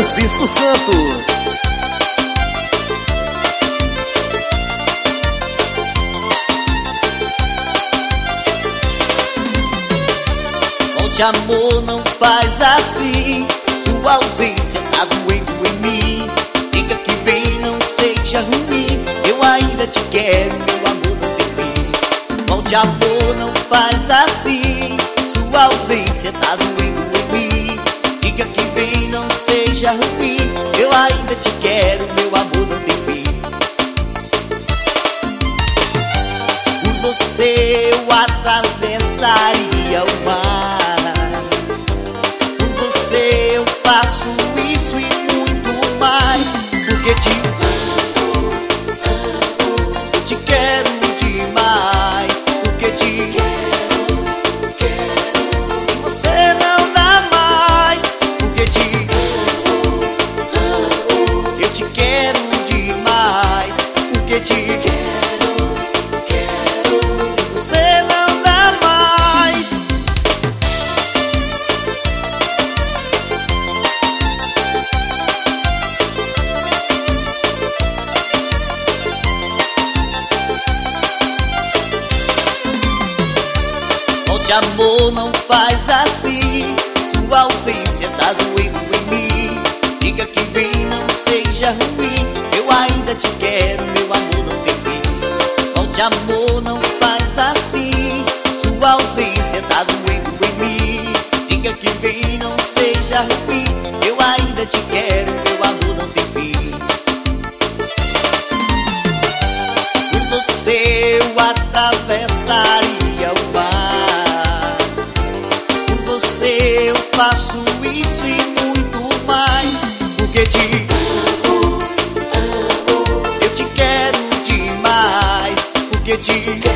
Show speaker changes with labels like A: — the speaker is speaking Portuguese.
A: Francisco Santos.
B: Volte, amor, não faz assim. Sua ausência tá doendo em mim. Diga que vem, não seja ruim. Eu ainda te quero, meu amor, não tem fim. Volte, amor, não faz assim. Sua ausência tá doendo em mim. Diga que vem, não seja ruim. Eu ainda te quero, meu amor, não tem fim. Por você eu atravessaria o mar. Por você eu faço isso e muito mais. Porque eu te quero demais. Porque se você não dá mais. Porque eu te quero demais. Porque se você não dá mais. Volte, amor, não faz assim. Sua ausência tá doendo em mim. Diga que vem, não seja ruim. Eu ainda te quero, meu amor, não tem fim. Volte, amor, não faz assim. Sua ausência tá doendo em mim. Diga que vem, não seja ruim. Eu ainda te quero, meu amor, não tem fim. Por você eu atravessaria o mar. Por você eu faço isso e muito mais. Porque eu te quero demais. Porque